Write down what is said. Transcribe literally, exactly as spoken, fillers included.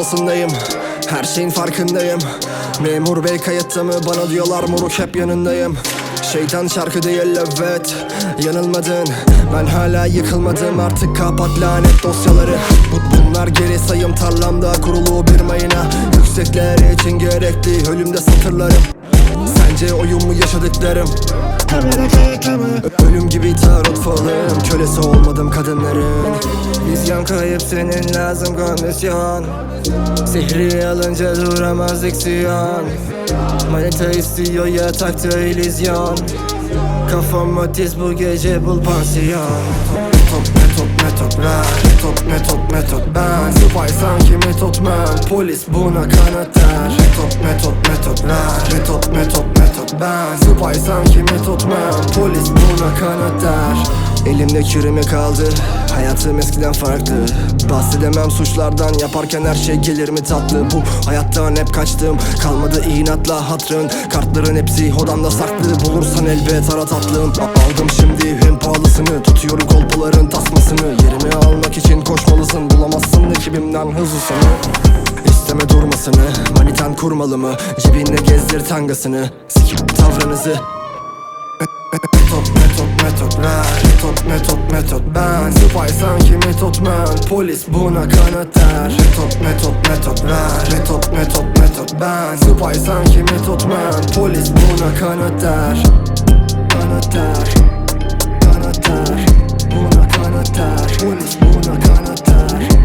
arabasındayım, her şeyin farkındayım. Memur bey kayıtta mı, bana diyorlar moruk hep yanındayım. Şeytan şarkı değil evet, yanılmadın. Ben hala yıkılmadım, artık kapat lanet dosyaları. Bunlar geri sayım, tarlamda kurulu bir mayına. Yüksekler için gerekli ölümde satırlarım. Sence oyun mu yaşadıklarım? Ölüm gibi tarot falım, kölesi olmadım kadınların. Vizyon kayıp, senin lazım kondisyon. Sihri alınca duramaz diksiyon. Manita istiyor yatakta illüzyon. Kafam ötiz bu gece bul pansiyon. Metot metot metotlar, metot metot metot ben. Subay sanki metotman, polis buna kanıt der. Metot metot metotlar, metot metot metot ben. Subay sanki metotman, polis buna kanıt der. Elimde küreme kaldı, hayatım eskiden farklı. Bahsedemem suçlardan, yaparken her şey gelir mi tatlı. Bu hayattan hep kaçtım, kalmadı inatla hatrın. Kartların hepsi odamda saklı, bulursan elbet ara tatlım. Aldım şimdi en pahalısını, tutuyorum kolpaların tasmasını. Yerimi almak için koşmalısın, bulamazsın ekibimden hızlısını. İsteme durmasını, manitan kurmalı mı? Cebinde gezdir tangasını, sikip tavrınızı. Metot metot metotlar, metot metot metot ben. Subay sanki metotman, polis buna kanıt der. Metot metot metotlar, metot metot metot ben. Subay sanki metotman, polis buna kanıt der. Kanıt der, kanıt der, buna kanıt der. Polis buna kanıt der.